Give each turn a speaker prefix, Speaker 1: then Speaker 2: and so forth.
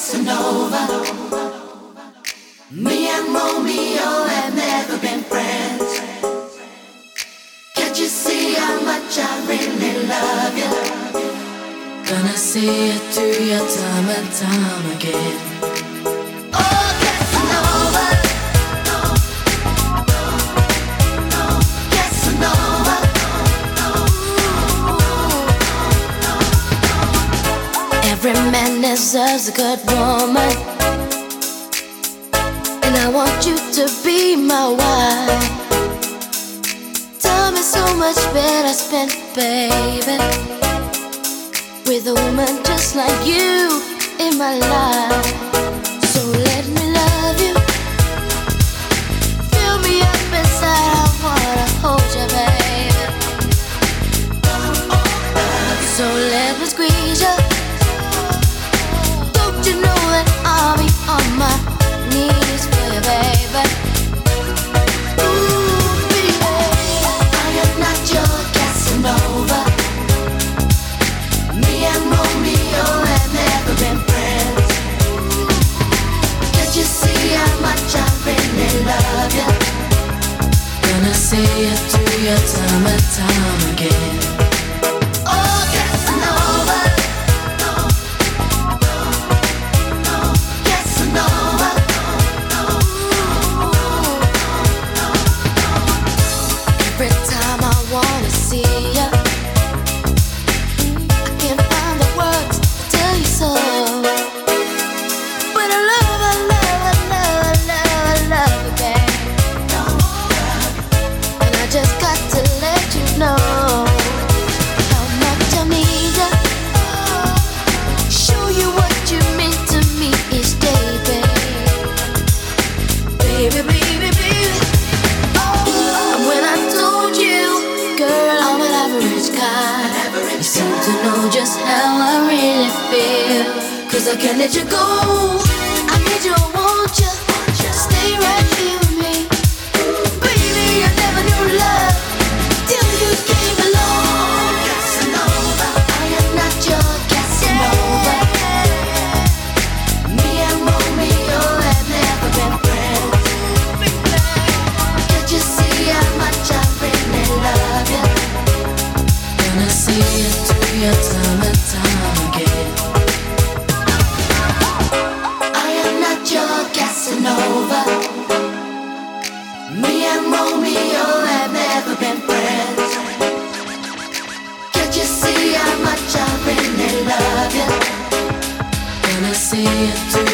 Speaker 1: Casanova. Me and Romeo have never been friends. Can't you see how much I really love you?
Speaker 2: Gonna see it through your time and time again.
Speaker 1: Oh, Casanova. Casanova.
Speaker 2: Every man deserves a good woman, and I want you to be my wife. Time is so much better spent, baby, with a woman just like you in my life. So let me love you, fill me up inside, I wanna hold you, baby. So let me squeeze you. Don't you know that I'll be on my knees for you, baby?
Speaker 1: Ooh, baby, I am not your Casanova. Me and Romeo have never been friends. Can't you see how much I really love you?
Speaker 2: Gonna see it through your time and time again.
Speaker 1: Oh, Casanova. Casanova.
Speaker 2: Every time I wanna see you, I can't find the words to tell you so. But I love, I love, I love, I love, I love you, babe. And I just got to let you know how much I need you. Show you what you mean to me each day, babe. Baby, baby, baby. And when I told you, girl, I'm an average guy, you seem to know just how I really feel. 'Cause I can't let you go. I need you, I want you. Stay right here with me. Baby, I never knew love till you came along.
Speaker 1: Casanova. I am not your Casanova. Me and Romeo have never been friends. Can't you see how much I really love you?
Speaker 2: Gonna see it through your time and time again.
Speaker 1: I am not your Casanova. Me and Romeo have never been friends. Can't you see how much I really love you?
Speaker 2: Gonna see it through